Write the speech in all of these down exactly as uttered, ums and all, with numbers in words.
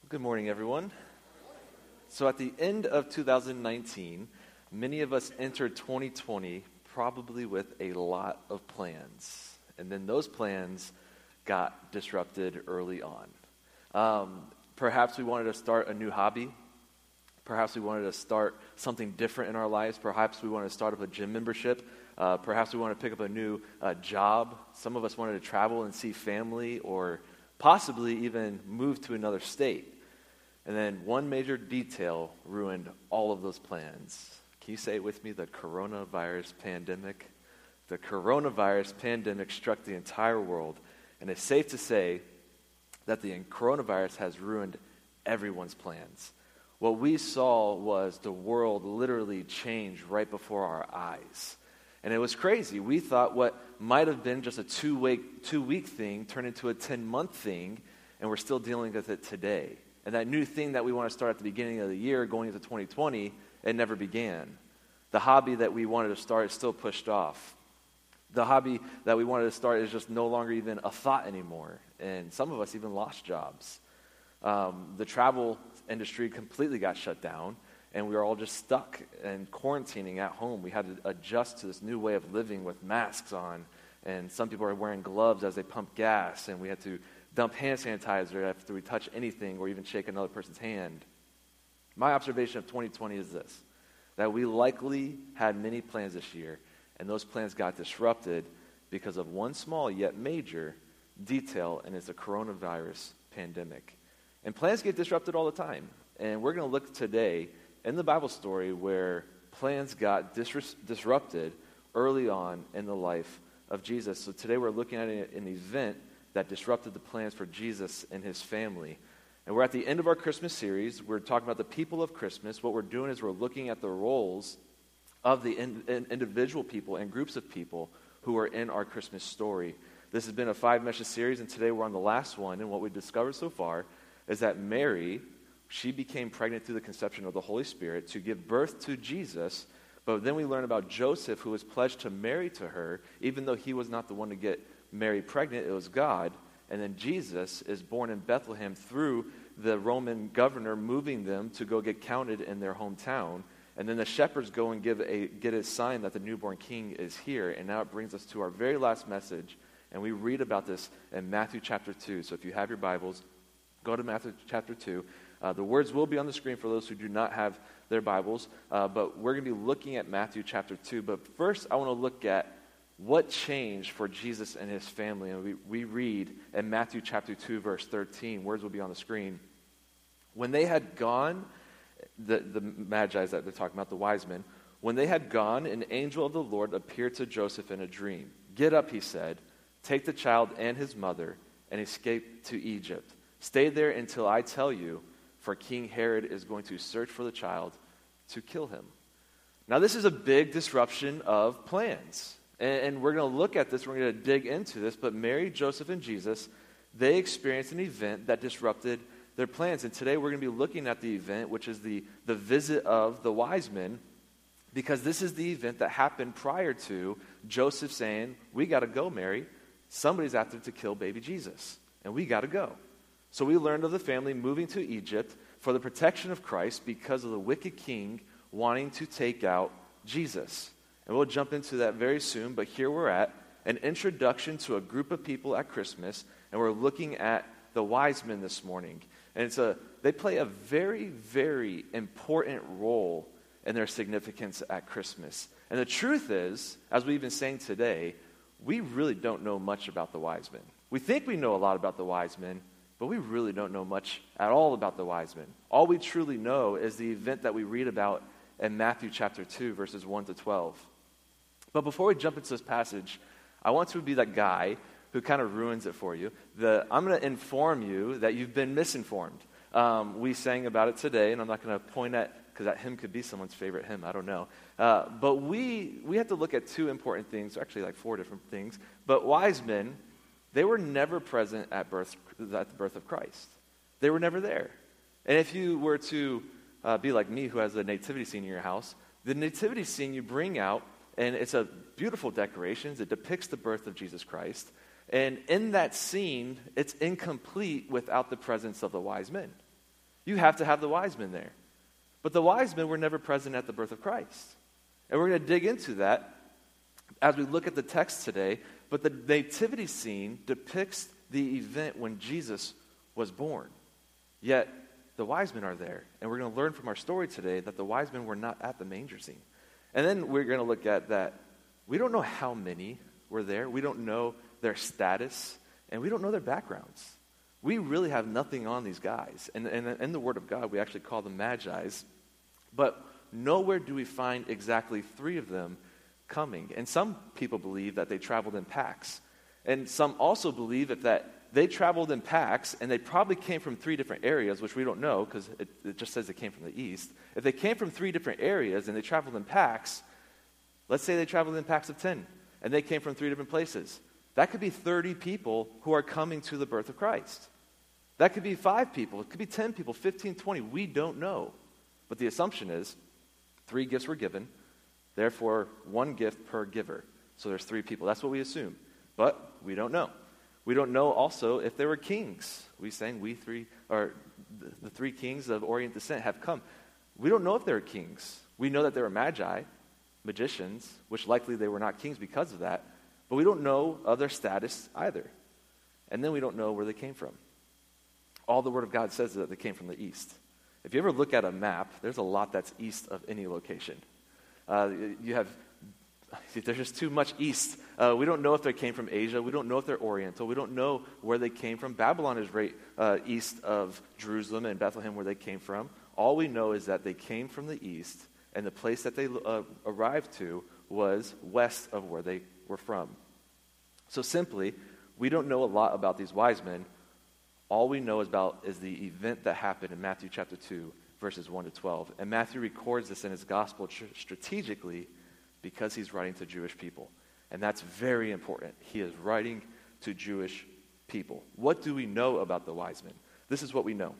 Good morning, everyone. So at the end of two thousand nineteen, many of us entered twenty twenty probably with a lot of plans. And then those plans got disrupted early on. Um, perhaps we wanted to start a new hobby. Perhaps we wanted to start something different in our lives. Perhaps we wanted to start up a gym membership. Uh, perhaps we wanted to pick up a new uh, job. Some of us wanted to travel and see family, or possibly even move to another state. And then one major detail ruined all of those plans. Can you say it with me? The coronavirus pandemic. The coronavirus pandemic struck the entire world. And it's safe to say that the coronavirus has ruined everyone's plans. What we saw was the world literally change right before our eyes. And it was crazy. We thought what might have been just a two-week, two-week thing turned into a ten-month thing, and we're still dealing with it today. And that new thing that we want to start at the beginning of the year, going into twenty twenty, it never began. The hobby that we wanted to start is still pushed off. The hobby that we wanted to start is just no longer even a thought anymore. And some of us even lost jobs. Um, the travel industry completely got shut down, and we were all just stuck and quarantining at home. We had to adjust to this new way of living with masks on, and some people are wearing gloves as they pump gas, and we had to dump hand sanitizer after we touch anything or even shake another person's hand. My observation of twenty twenty is this, that we likely had many plans this year, and those plans got disrupted because of one small yet major detail, and it's the coronavirus pandemic. And plans get disrupted all the time, and we're going to look today in the Bible story where plans got dis- disrupted early on in the life of Jesus. So today we're looking at an event that disrupted the plans for Jesus and his family. And we're at the end of our Christmas series. We're talking about the people of Christmas. What we're doing is we're looking at the roles of the in, in individual people and groups of people who are in our Christmas story. This has been a five-message series, and today we're on the last one. And what we've discovered so far is that Mary, she became pregnant through the conception of the Holy Spirit to give birth to Jesus. But then we learn about Joseph, who was pledged to marry to her, even though he was not the one to get Mary pregnant, it was God. And then Jesus is born in Bethlehem through the Roman governor moving them to go get counted in their hometown. And then the shepherds go and give a get a sign that the newborn king is here. And now it brings us to our very last message. And we read about this in Matthew chapter two. So if you have your Bibles, go to Matthew chapter two. Uh, the words will be on the screen for those who do not have their Bibles. Uh, but we're going to be looking at Matthew chapter two. But first I want to look at what changed for Jesus and his family. And we, we read in Matthew chapter two, verse thirteen. Words will be on the screen. When they had gone, the, the magi that they're talking about, the wise men, when they had gone, an angel of the Lord appeared to Joseph in a dream. "Get up," he said, "take the child and his mother and escape to Egypt. Stay there until I tell you, for King Herod is going to search for the child to kill him." Now this is a big disruption of plans. And we're going to look at this, we're going to dig into this, but Mary, Joseph, and Jesus, they experienced an event that disrupted their plans. And today we're going to be looking at the event, which is the, the visit of the wise men, because this is the event that happened prior to Joseph saying, "We got to go, Mary. Somebody's after to kill baby Jesus, and we got to go." So we learned of the family moving to Egypt for the protection of Christ because of the wicked king wanting to take out Jesus. And we'll jump into that very soon, but here we're at, an introduction to a group of people at Christmas, and we're looking at the wise men this morning. And it's a they play a very, very important role in their significance at Christmas. And the truth is, as we've been saying today, we really don't know much about the wise men. We think we know a lot about the wise men, but we really don't know much at all about the wise men. All we truly know is the event that we read about in Matthew chapter two, verses one to twelve. But before we jump into this passage, I want to be that guy who kind of ruins it for you. The, I'm going to inform you that you've been misinformed. Um, we sang about it today, and I'm not going to point at, because that hymn could be someone's favorite hymn, I don't know. Uh, but we we have to look at two important things, actually like four different things. But wise men, they were never present at birth at the birth of Christ. They were never there. And if you were to uh, be like me, who has a nativity scene in your house, the nativity scene you bring out, and it's a beautiful decorations. It depicts the birth of Jesus Christ. And in that scene, it's incomplete without the presence of the wise men. You have to have the wise men there. But the wise men were never present at the birth of Christ. And we're going to dig into that as we look at the text today. But the nativity scene depicts the event when Jesus was born. Yet, the wise men are there. And we're going to learn from our story today that the wise men were not at the manger scene. And then we're going to look at that. We don't know how many were there. We don't know their status. And we don't know their backgrounds. We really have nothing on these guys. And in the Word of God, we actually call them magi's. But nowhere do we find exactly three of them coming. And some people believe that they traveled in packs. And some also believe that, that they traveled in packs, and they probably came from three different areas, which we don't know because it, it just says they came from the east. If they came from three different areas and they traveled in packs, let's say they traveled in packs of ten, and they came from three different places. That could be thirty people who are coming to the birth of Christ. That could be five people. It could be ten people, fifteen, twenty. We don't know. But the assumption is three gifts were given, therefore one gift per giver. So there's three people. That's what we assume. But we don't know. We don't know also if there were kings. We sang we three, or the, the three kings of Orient descent have come. We don't know if they were kings. We know that they were magi, magicians, which likely they were not kings because of that. But we don't know of their status either. And then we don't know where they came from. All the Word of God says is that they came from the east. If you ever look at a map, there's a lot that's east of any location. Uh, you have, there's just too much east. Uh, we don't know if they came from Asia. We don't know if they're Oriental. We don't know where they came from. Babylon is right uh, east of Jerusalem and Bethlehem where they came from. All we know is that they came from the east, and the place that they uh, arrived to was west of where they were from. So simply, we don't know a lot about these wise men. All we know is about is the event that happened in Matthew chapter two, verses one to twelve. And Matthew records this in his gospel tr- strategically because he's writing to Jewish people. And that's very important. He is writing to Jewish people. What do we know about the wise men? This is what we know.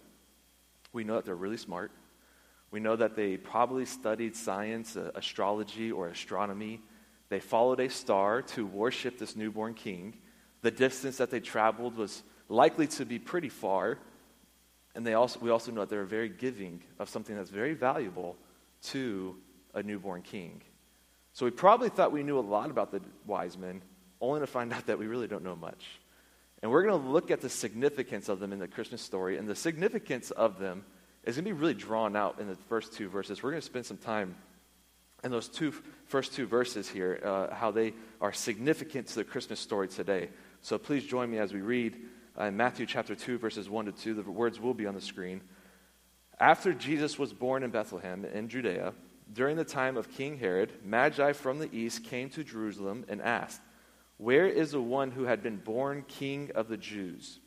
We know that they're really smart. We know that they probably studied science, uh, astrology, or astronomy. They followed a star to worship this newborn king. The distance that they traveled was likely to be pretty far. And they also we also know that they were very giving of something that's very valuable to a newborn king. So we probably thought we knew a lot about the wise men, only to find out that we really don't know much. And we're going to look at the significance of them in the Christmas story. And the significance of them is going to be really drawn out in the first two verses. We're going to spend some time in those two first two verses here, uh, how they are significant to the Christmas story today. So please join me as we read uh, in Matthew chapter two, verses one to two. The words will be on the screen. After Jesus was born in Bethlehem in Judea, during the time of King Herod, Magi from the east came to Jerusalem and asked, "Where is the one who had been born King of the Jews?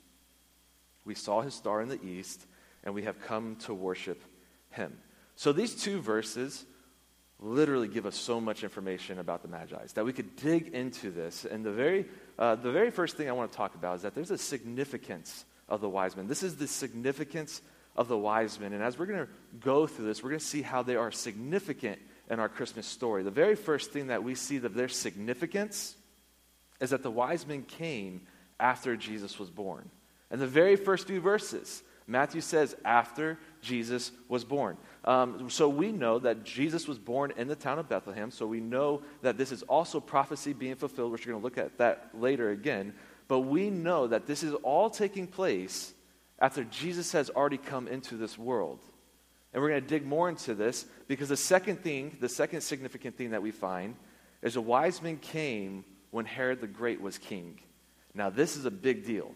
We saw his star in the east, and we have come to worship him." So these two verses literally give us so much information about the Magi's that we could dig into this. And the very, uh, the very first thing I want to talk about is that there's a significance of the wise men. This is the significance of the wise men. And as we're going to go through this, we're going to see how they are significant in our Christmas story. The very first thing that we see of their significance is that the wise men came after Jesus was born. And the very first few verses, Matthew says, after Jesus was born. Um, so we know that Jesus was born in the town of Bethlehem. So we know that this is also prophecy being fulfilled, which we're going to look at that later again. But we know that this is all taking place after Jesus has already come into this world. And we're going to dig more into this because the second thing, the second significant thing that we find is the wise men came when Herod the Great was king. Now this is a big deal.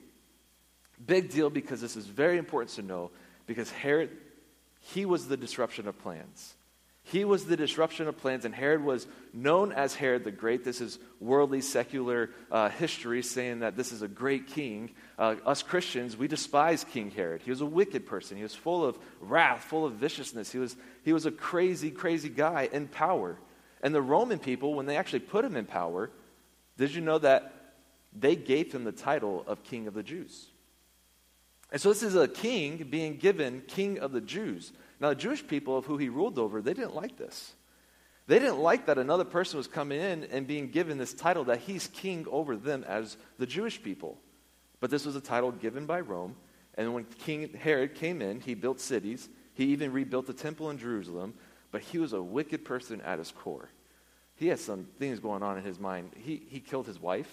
Big deal because this is very important to know, because Herod, he was the disruption of plans. He was the disruption of plans, and Herod was known as Herod the Great. This is worldly, secular uh, history saying that this is a great king. Uh, us Christians, we despise King Herod. He was a wicked person. He was full of wrath, full of viciousness. He was, he was a crazy, crazy guy in power. And the Roman people, when they actually put him in power, did you know that they gave him the title of King of the Jews? And so this is a king being given King of the Jews. Now, the Jewish people of who he ruled over, they didn't like this. They didn't like that another person was coming in and being given this title that he's king over them as the Jewish people. But this was a title given by Rome, And when King Herod came in, he built cities. He even rebuilt the temple in Jerusalem. But he was a wicked person at his core. He had some things going on in his mind. He, he killed his wife.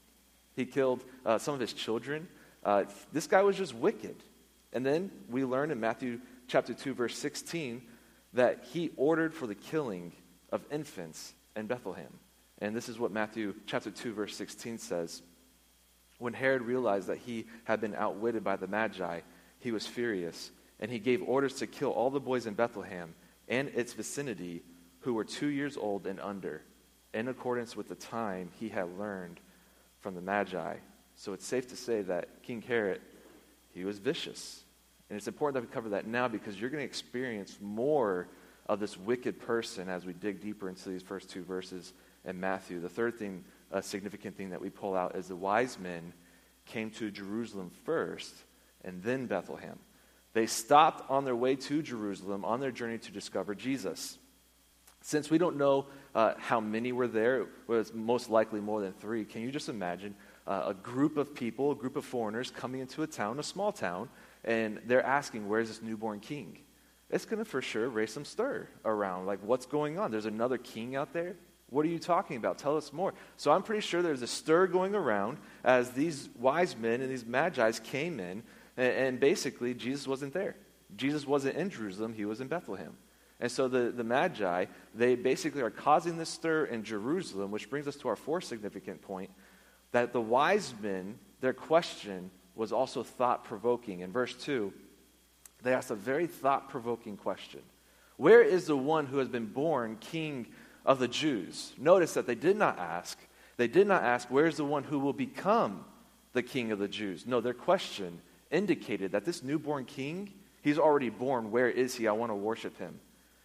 He killed uh, some of his children. Uh, this guy was just wicked. And then we learn in Matthew chapter two, verse sixteen, that he ordered for the killing of infants in Bethlehem. And this is what Matthew chapter two, verse sixteen says. When Herod realized that he had been outwitted by the Magi, he was furious, and he gave orders to kill all the boys in Bethlehem and its vicinity who were two years old and under, in accordance with the time he had learned from the Magi. So it's safe to say that King Herod, he was vicious. And it's important that we cover that now because you're going to experience more of this wicked person as we dig deeper into these first two verses in Matthew. The third thing, a significant thing that we pull out is the wise men came to Jerusalem first and then Bethlehem. They stopped on their way to Jerusalem on their journey to discover Jesus. Since we don't know uh, how many were there, it was most likely more than three. Can you just imagine uh, a group of people, a group of foreigners coming into a town, a small town, and they're asking, where's this newborn king? It's going to for sure raise some stir around. Like, what's going on? There's another king out there? What are you talking about? Tell us more. So I'm pretty sure there's a stir going around as these wise men and these magi's came in, and, and basically Jesus wasn't there. Jesus wasn't in Jerusalem. He was in Bethlehem. And so the, the Magi, they basically are causing this stir in Jerusalem, which brings us to our fourth significant point, that the wise men, their question was also thought-provoking. In verse two, they asked a very thought-provoking question. Where is the one who has been born king of the Jews? Notice that they did not ask, they did not ask, where is the one who will become the king of the Jews? No, their question indicated that this newborn king, he's already born. Where is he? I want to worship him.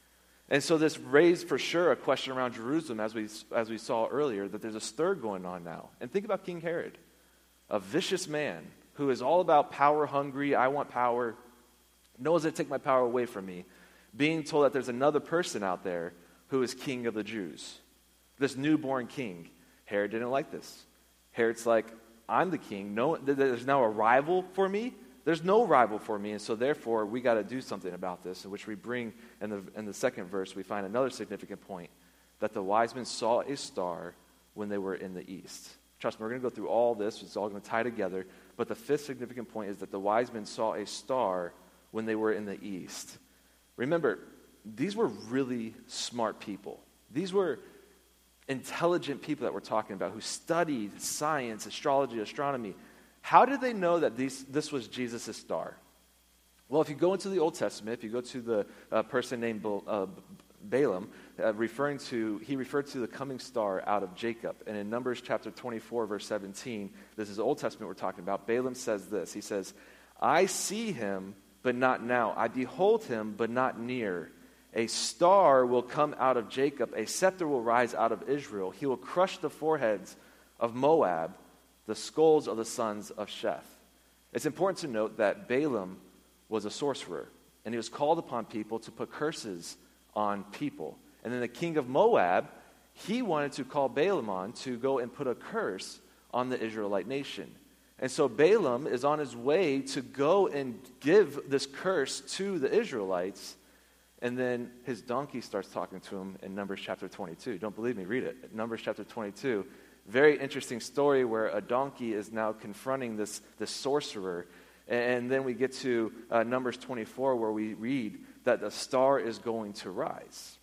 And so this raised for sure a question around Jerusalem, as we as we saw earlier, that there's a stir going on now. And think about King Herod, a vicious man who is all about power hungry. I want power. No one's going to take my power away from me. Being told that there's another person out there who is king of the Jews. This newborn king. Herod didn't like this. Herod's like, I'm the king. No, there's now a rival for me. There's no rival for me, and so therefore we got to do something about this, in which we bring, in the, in the second verse, we find another significant point, that the wise men saw a star when they were in the east. Trust me, we're going to go through all this. It's all going to tie together, but the fifth significant point is that the wise men saw a star when they were in the east. Remember, these were really smart people. These were intelligent people that we're talking about who studied science, astrology, astronomy. How did they know that these, this was Jesus' star? Well, if you go into the Old Testament, if you go to the uh, person named uh, Balaam, uh, referring to, he referred to the coming star out of Jacob. And in Numbers chapter twenty-four, verse seventeen, this is the Old Testament we're talking about, Balaam says this. He says, I see him, but not now. I behold him, but not near. A star will come out of Jacob. A scepter will rise out of Israel. He will crush the foreheads of Moab, the skulls of the sons of Sheth. It's important to note that Balaam was a sorcerer, and he was called upon people to put curses on people. And then the king of Moab, he wanted to call Balaam on to go and put a curse on the Israelite nation. And so Balaam is on his way to go and give this curse to the Israelites, and then his donkey starts talking to him in Numbers chapter twenty-two. Don't believe me? Read it. Numbers chapter twenty-two. Very interesting story where a donkey is now confronting this, this sorcerer. And then we get to uh, Numbers twenty-four, where we read that the star is going to rise.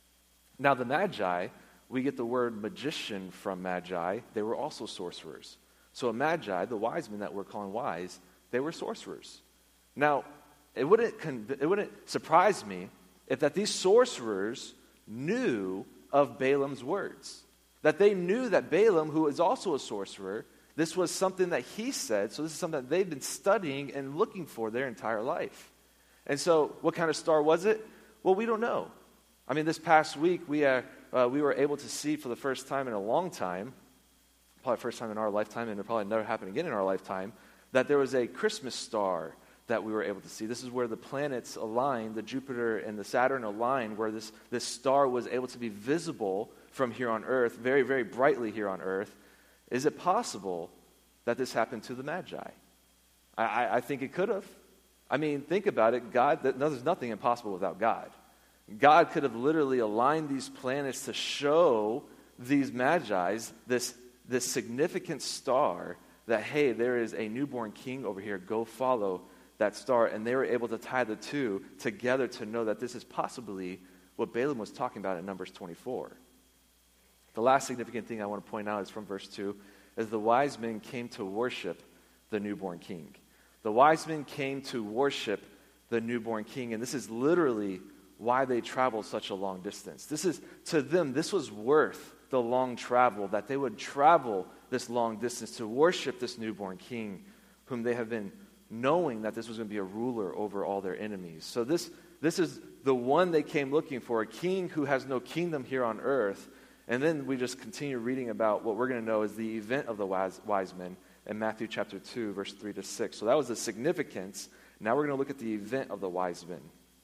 Now the Magi, we get the word magician from Magi. They were also sorcerers. So a Magi, the wise men that we're calling wise, they were sorcerers. Now, it wouldn't, conv- it wouldn't surprise me if that these sorcerers knew of Balaam's words. That they knew that Balaam, who is also a sorcerer, this was something that he said, so this is something that they've been studying and looking for their entire life. And so, what kind of star was it? Well, we don't know. I mean, this past week, we, are, uh, we were able to see for the first time in a long time, probably first time in our lifetime, and it'll probably never happen again in our lifetime, that there was a Christmas star that we were able to see. This is where the planets align, the Jupiter and the Saturn align, where this, this star was able to be visible from here on Earth, very, very brightly here on Earth. Is it possible that this happened to the Magi? I, I, I think it could have. I mean, think about it. God, there's nothing impossible without God. God could have literally aligned these planets to show these magi's this, this significant star that, hey, there is a newborn king over here. Go follow that star. And they were able to tie the two together to know that this is possibly what Balaam was talking about in Numbers twenty-four. The last significant thing I want to point out is from verse two, is the wise men came to worship the newborn king. The wise men came to worship the newborn king, and this is literally why they traveled such a long distance. This is, to them, this was worth the long travel, that they would travel this long distance to worship this newborn king, whom they have been knowing that this was going to be a ruler over all their enemies. So this, this is the one they came looking for, a king who has no kingdom here on earth. And then we just continue reading about what we're going to know is the event of the wise, wise men in Matthew chapter two, verse three to six. So that was the significance. Now we're going to look at the event of the wise men.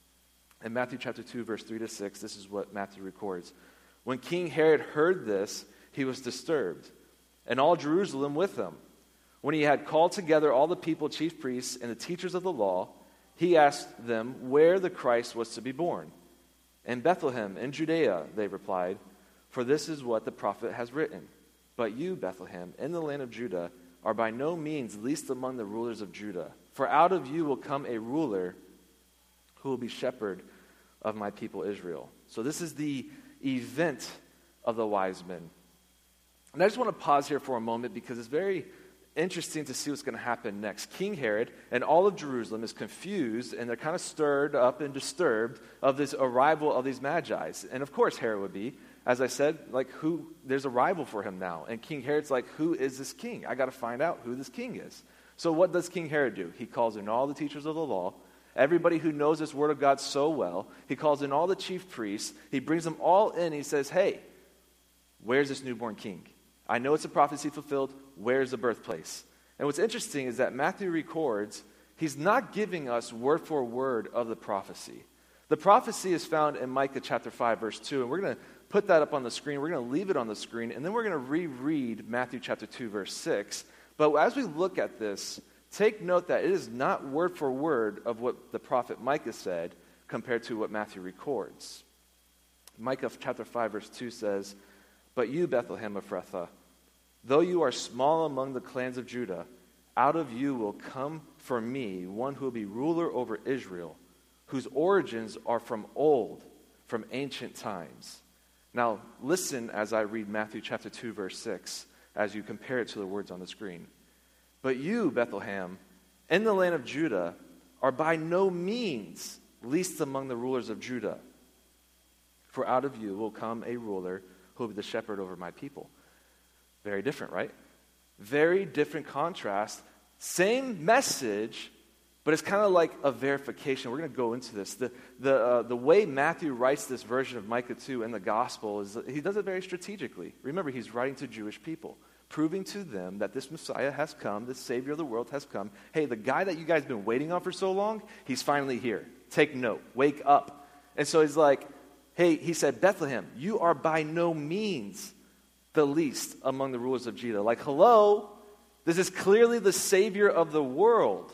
In Matthew chapter two, verse three to six, this is what Matthew records. When King Herod heard this, he was disturbed, and all Jerusalem with him. When he had called together all the people, chief priests, and the teachers of the law, he asked them where the Christ was to be born. In Bethlehem, in Judea, they replied, for this is what the prophet has written. But you, Bethlehem, in the land of Judah, are by no means least among the rulers of Judah. For out of you will come a ruler who will be shepherd of my people Israel. So this is the event of the wise men. And I just want to pause here for a moment because it's very interesting to see what's going to happen next. King Herod and all of Jerusalem is confused, and they're kind of stirred up and disturbed of this arrival of these magi. And of course Herod would be. As I said, like who, there's a rival for him now. And King Herod's like, who is this king? I got to find out who this king is. So what does King Herod do? He calls in all the teachers of the law, everybody who knows this word of God so well. He calls in all the chief priests. He brings them all in. He says, hey, where's this newborn king? I know it's a prophecy fulfilled. Where's the birthplace? And what's interesting is that Matthew records, he's not giving us word for word of the prophecy. The prophecy is found in Micah chapter five, verse two, and we're going to put that up on the screen. We're going to leave it on the screen, and then we're going to reread Matthew chapter two, verse six. But as we look at this, take note that it is not word for word of what the prophet Micah said compared to what Matthew records. Micah chapter five, verse two says, but you, Bethlehem Ephrathah, though you are small among the clans of Judah, out of you will come for me one who will be ruler over Israel, whose origins are from old, from ancient times. Now, listen as I read Matthew chapter two, verse six, as you compare it to the words on the screen. But you, Bethlehem, in the land of Judah, are by no means least among the rulers of Judah. For out of you will come a ruler who will be the shepherd over my people. Very different, right? Very different contrast. Same message, but it's kind of like a verification. We're going to go into this. The, the, uh, the way Matthew writes this version of Micah two in the gospel is he does it very strategically. Remember, he's writing to Jewish people, proving to them that this Messiah has come, this Savior of the world has come. Hey, the guy that you guys have been waiting on for so long, he's finally here. Take note. Wake up. And so he's like, hey, he said, Bethlehem, you are by no means the least among the rulers of Judah. Like, hello, this is clearly the Savior of the world.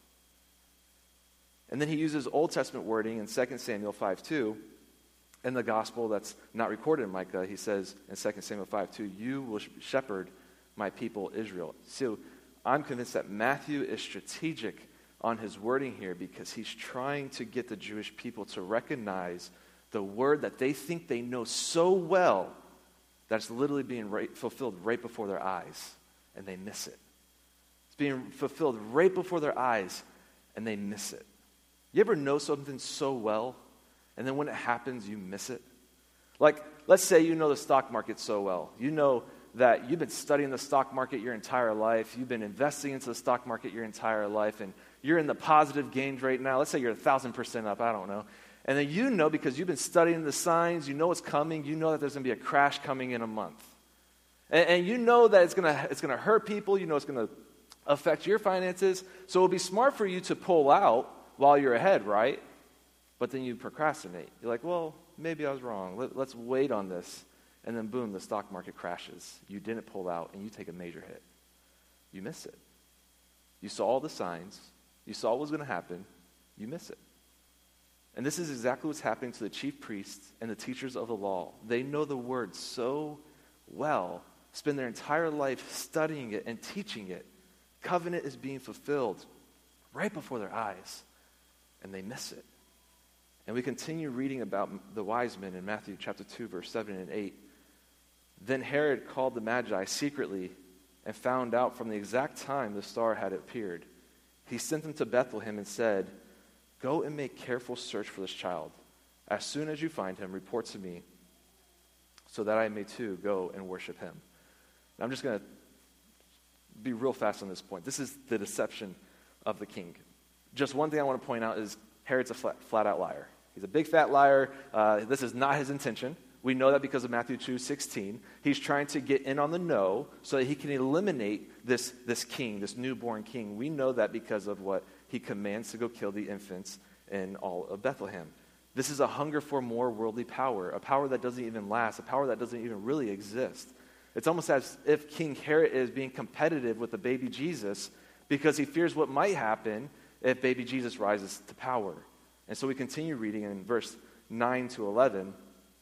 And then he uses Old Testament wording in Second Samuel five two. In the gospel that's not recorded in Micah, he says in Second Samuel five two, you will shepherd my people Israel. So I'm convinced that Matthew is strategic on his wording here because he's trying to get the Jewish people to recognize the word that they think they know so well that's literally being right, fulfilled right before their eyes, and they miss it. It's being fulfilled right before their eyes, and they miss it. You ever know something so well, and then when it happens, you miss it? Like, let's say you know the stock market so well. You know that you've been studying the stock market your entire life. You've been investing into the stock market your entire life, and you're in the positive gains right now. Let's say you're a thousand percent up, I don't know. And then you know, because you've been studying the signs, you know what's coming, you know that there's going to be a crash coming in a month. And, and you know that it's going to it's going to hurt people, you know it's going to affect your finances, so it would be smart for you to pull out while you're ahead, right? But then you procrastinate. You're like, well, maybe I was wrong. Let, let's wait on this. And then boom, the stock market crashes. You didn't pull out, and you take a major hit. You miss it. You saw all the signs. You saw what was going to happen. You miss it. And this is exactly what's happening to the chief priests and the teachers of the law. They know the word so well, spend their entire life studying it and teaching it. Covenant is being fulfilled right before their eyes, and they miss it. And we continue reading about the wise men in Matthew chapter two, verse seven and eight. Then Herod called the Magi secretly and found out from the exact time the star had appeared. He sent them to Bethlehem and said, "Go and make careful search for this child. As soon as you find him, report to me, so that I may too go and worship him." And I'm just going to be real fast on this point. This is the deception of the king. Just one thing I want to point out is Herod's a flat, flat-out liar. He's a big fat liar. Uh, this is not his intention. We know that because of Matthew two sixteen. He's trying to get in on the know so that he can eliminate this, this king, this newborn king. We know that because of what he commands to go kill the infants in all of Bethlehem. This is a hunger for more worldly power, a power that doesn't even last, a power that doesn't even really exist. It's almost as if King Herod is being competitive with the baby Jesus because he fears what might happen if baby Jesus rises to power. And so we continue reading in verse nine to eleven.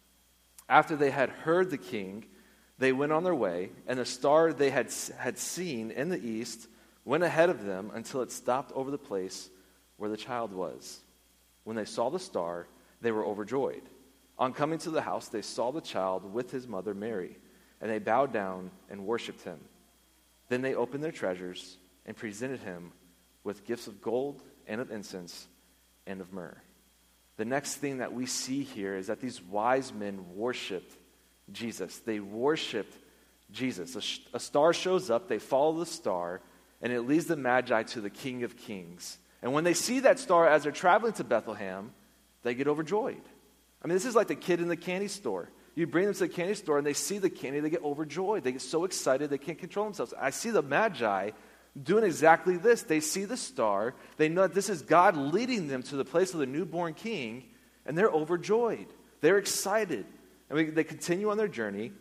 After they had heard the king, they went on their way, and the star they had, had seen in the east went ahead of them until it stopped over the place where the child was. When they saw the star, they were overjoyed. On coming to the house, they saw the child with his mother Mary, and they bowed down and worshipped him. Then they opened their treasures and presented him with gifts of gold and of incense and of myrrh. The next thing that we see here is that these wise men worshiped Jesus. They worshiped Jesus. A, sh- a star shows up, they follow the star, and it leads the Magi to the King of Kings. And when they see that star as they're traveling to Bethlehem, they get overjoyed. I mean, this is like the kid in the candy store. You bring them to the candy store and they see the candy, they get overjoyed. They get so excited they can't control themselves. I see the Magi doing exactly this. They see the star. They know that this is God leading them to the place of the newborn king, and they're overjoyed. They're excited. And we, they continue on their journey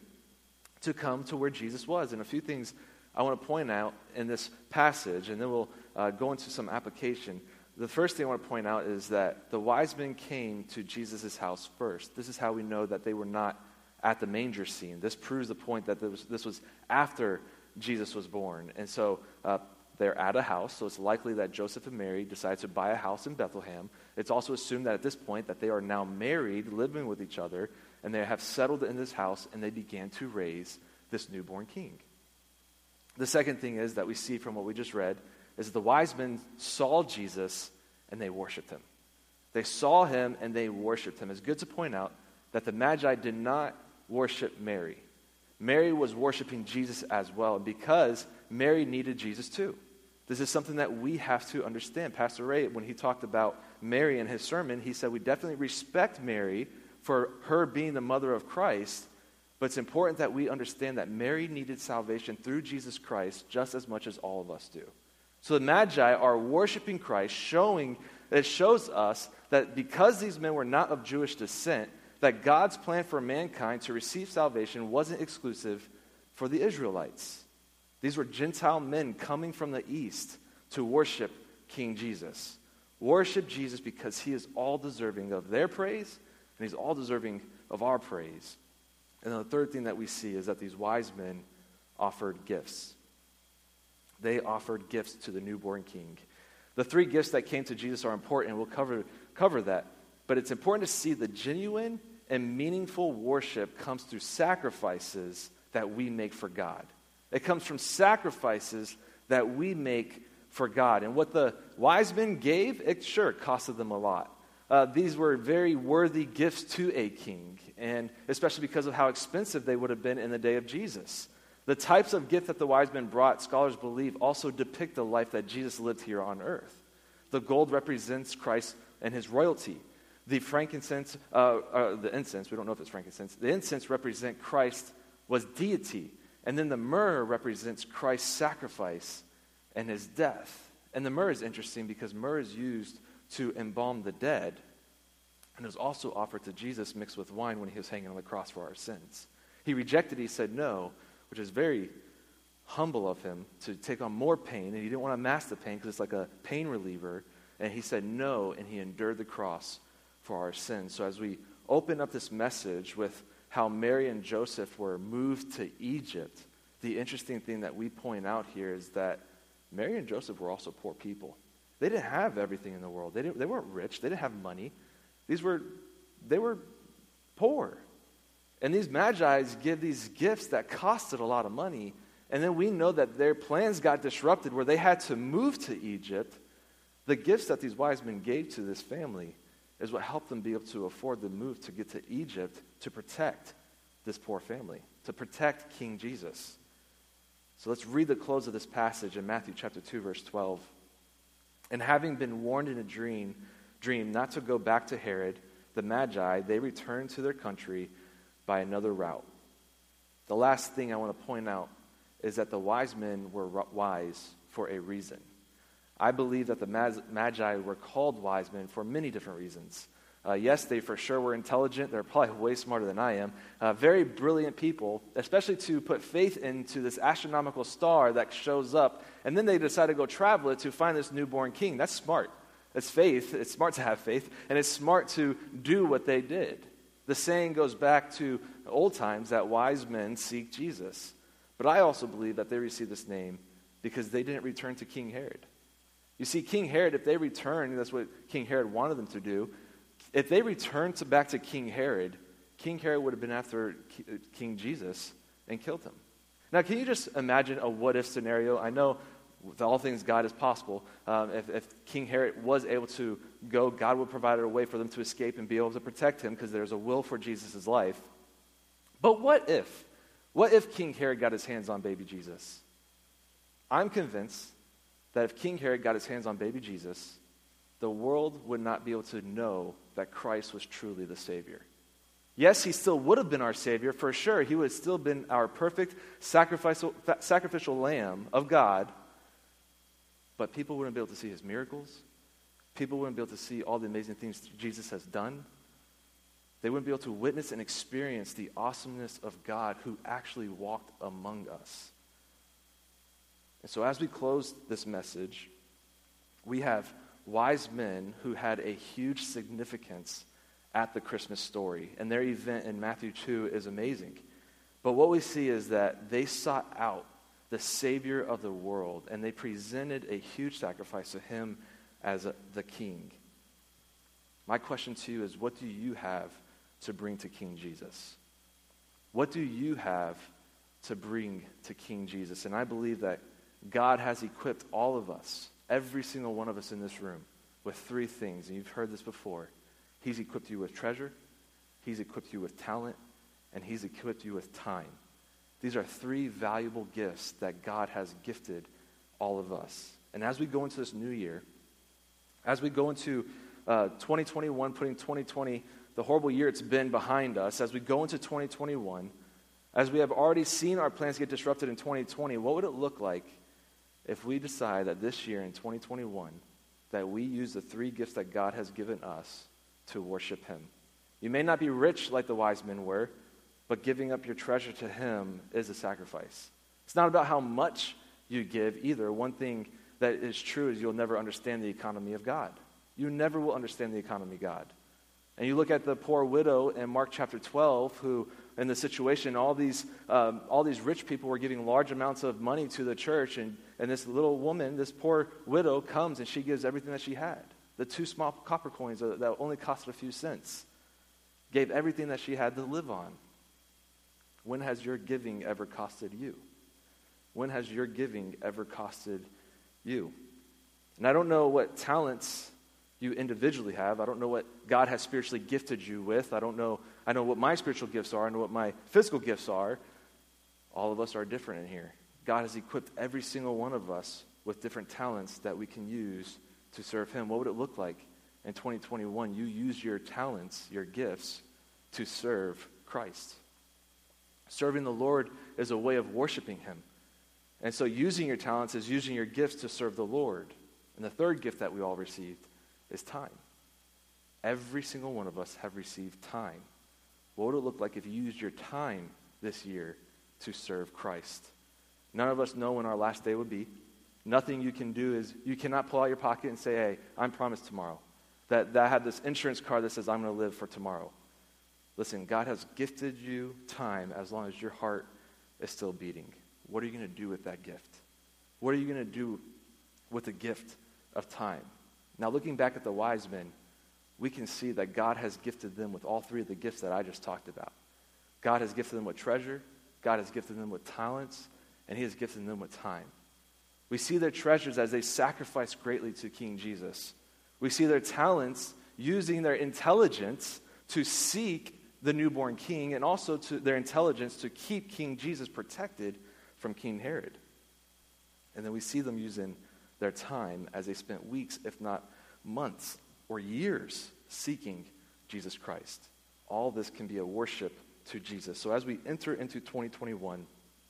to come to where Jesus was. And a few things I want to point out in this passage, and then we'll uh, go into some application. The first thing I want to point out is that the wise men came to Jesus' house first. This is how we know that they were not at the manger scene. This proves the point that this was, this was after Jesus was born. And so uh, they're at a house, so it's likely that Joseph and Mary decided to buy a house in Bethlehem. It's also assumed that at this point that they are now married, living with each other, and they have settled in this house, and they began to raise this newborn king. The second thing is that we see from what we just read is that the wise men saw Jesus and they worshiped him. They saw him and they worshiped him. It's good to point out that the Magi did not worship Mary. Mary was worshiping Jesus as well, because Mary needed Jesus too. This is something that we have to understand. Pastor Ray, when he talked about Mary in his sermon, he said we definitely respect Mary for her being the mother of Christ, but it's important that we understand that Mary needed salvation through Jesus Christ just as much as all of us do. So the Magi are worshiping Christ, showing, it shows us that because these men were not of Jewish descent, that God's plan for mankind to receive salvation wasn't exclusive for the Israelites. These were Gentile men coming from the east to worship King Jesus. Worship Jesus because he is all deserving of their praise, and he's all deserving of our praise. And then the third thing that we see is that these wise men offered gifts. They offered gifts to the newborn king. The three gifts that came to Jesus are important, and we'll cover, cover that. But it's important to see the genuine and meaningful worship comes through sacrifices that we make for God. It comes from sacrifices that we make for God. And what the wise men gave, it sure costed them a lot. Uh, these were very worthy gifts to a king, and especially because of how expensive they would have been in the day of Jesus. The types of gift that the wise men brought, scholars believe, also depict the life that Jesus lived here on earth. The gold represents Christ and his royalty. The frankincense, uh, uh, the incense, we don't know if it's frankincense, the incense represent Christ was deity. And then the myrrh represents Christ's sacrifice and his death. And the myrrh is interesting because myrrh is used to embalm the dead. And it was also offered to Jesus mixed with wine when he was hanging on the cross for our sins. He rejected it, he said no, which is very humble of him to take on more pain, and he didn't want to mask the pain because it's like a pain reliever, and he said no, and he endured the cross for our sins. So as we open up this message with how Mary and Joseph were moved to Egypt, the interesting thing that we point out here is that Mary and Joseph were also poor people. They didn't have everything in the world. They didn't, they weren't rich. They didn't have money. These were, they were poor. And these Magi's give these gifts that costed a lot of money. And then we know that their plans got disrupted where they had to move to Egypt. The gifts that these wise men gave to this family is what helped them be able to afford the move to get to Egypt to protect this poor family, to protect King Jesus. So let's read the close of this passage in Matthew chapter two, verse twelve. And having been warned in a dream, dream not to go back to Herod, the Magi, they returned to their country by another route. The last thing I want to point out is that the wise men were wise for a reason. I believe that the Magi were called wise men for many different reasons. Uh, yes, they for sure were intelligent. They're probably way smarter than I am. Uh, very brilliant people, especially to put faith into this astronomical star that shows up, and then they decide to go travel it to find this newborn king. That's smart. It's faith. It's smart to have faith, and it's smart to do what they did. The saying goes back to old times that wise men seek Jesus. But I also believe that they received this name because they didn't return to King Herod. You see, King Herod, if they returned, that's what King Herod wanted them to do. If they returned to back to King Herod, King Herod would have been after King Jesus and killed him. Now, can you just imagine a what-if scenario? I know with all things God is possible. Um, if, if King Herod was able to go, God would provide a way for them to escape and be able to protect him because there's a will for Jesus' life. But what if? What if King Herod got his hands on baby Jesus? I'm convinced that if King Herod got his hands on baby Jesus, the world would not be able to know that Christ was truly the Savior. Yes, he still would have been our Savior, for sure. He would have still been our perfect sacrificial, sacrificial lamb of God, but people wouldn't be able to see his miracles. People wouldn't be able to see all the amazing things Jesus has done. They wouldn't be able to witness and experience the awesomeness of God who actually walked among us. And so as we close this message, we have wise men who had a huge significance at the Christmas story. And their event in Matthew two is amazing. But what we see is that they sought out the Savior of the world, and they presented a huge sacrifice to him as a, the king. My question to you is, what do you have to bring to King Jesus? What do you have to bring to King Jesus? And I believe that God has equipped all of us, every single one of us in this room, with three things. And you've heard this before. He's equipped you with treasure, he's equipped you with talent, and he's equipped you with time. These are three valuable gifts that God has gifted all of us. And as we go into this new year, as we go into uh, twenty twenty-one, putting twenty twenty, the horrible year it's been behind us, as we go into twenty twenty-one, as we have already seen our plans get disrupted in twenty twenty, what would it look like if we decide that this year in twenty twenty-one, that we use the three gifts that God has given us to worship him? You may not be rich like the wise men were, but giving up your treasure to him is a sacrifice. It's not about how much you give either. One thing that is true is you'll never understand the economy of God. You never will understand the economy of God. And you look at the poor widow in Mark chapter twelve, who in the situation, all these um, all these rich people were giving large amounts of money to the church, and, and this little woman, this poor widow, comes and she gives everything that she had. The two small copper coins that only costed a few cents. Gave everything that she had to live on. When has your giving ever costed you? When has your giving ever costed you? And I don't know what talents you individually have. I don't know what God has spiritually gifted you with. I don't know. I know what my spiritual gifts are. I know what my physical gifts are. All of us are different in here. God has equipped every single one of us with different talents that we can use to serve him. What would it look like in twenty twenty-one? You use your talents, your gifts, to serve Christ. Serving the Lord is a way of worshiping him. And so using your talents is using your gifts to serve the Lord. And the third gift that we all received is time. Every single one of us have received time. What would it look like if you used your time this year to serve Christ? None of us know when our last day would be. Nothing you can do is, you cannot pull out your pocket and say, hey, I'm promised tomorrow. That, that I have this insurance card that says I'm going to live for tomorrow. Listen, God has gifted you time as long as your heart is still beating. What are you going to do with that gift? What are you going to do with the gift of time? Now, looking back at the wise men, we can see that God has gifted them with all three of the gifts that I just talked about. God has gifted them with treasure, God has gifted them with talents, and he has gifted them with time. We see their treasures as they sacrificed greatly to King Jesus. We see their talents using their intelligence to seek the newborn king, and also to their intelligence to keep King Jesus protected from King Herod. And then we see them using their time as they spent weeks, if not months or years, seeking Jesus Christ. All this can be a worship to Jesus. So as we enter into twenty twenty-one,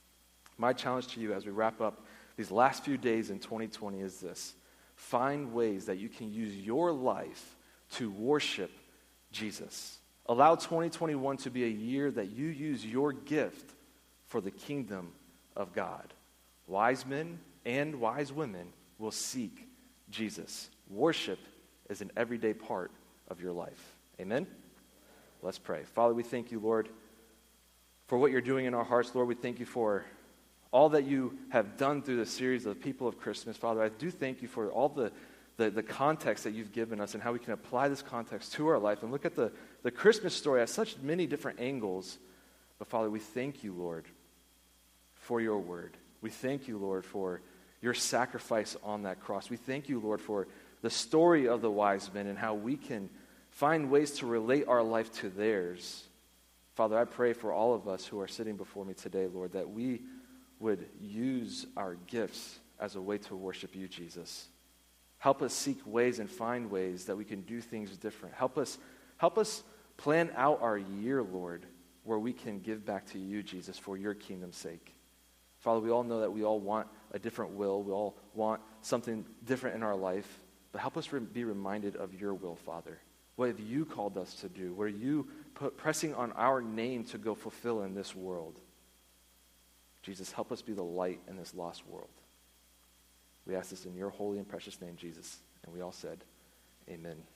my challenge to you as we wrap up these last few days in twenty twenty is this: find ways that you can use your life to worship Jesus. Allow twenty twenty-one to be a year that you use your gift for the kingdom of God. Wise men and wise women will seek Jesus. Worship is an everyday part of your life. Amen? Let's pray. Father, we thank you, Lord, for what you're doing in our hearts. Lord, we thank you for all that you have done through the series of People of Christmas. Father, I do thank you for all the, the, the context that you've given us and how we can apply this context to our life and look at the, the Christmas story at such many different angles. But Father, we thank you, Lord, for your word. We thank you, Lord, for your sacrifice on that cross. We thank you, Lord, for the story of the wise men and how we can find ways to relate our life to theirs. Father, I pray for all of us who are sitting before me today, Lord, that we would use our gifts as a way to worship you, Jesus. Help us seek ways and find ways that we can do things different. Help us, help us plan out our year, Lord, where we can give back to you, Jesus, for your kingdom's sake. Father, we all know that we all want a different will. We all want something different in our life. But help us re- be reminded of your will, Father. What have you called us to do? What are you put, pressing on our name to go fulfill in this world? Jesus, help us be the light in this lost world. We ask this in your holy and precious name, Jesus. And we all said, amen.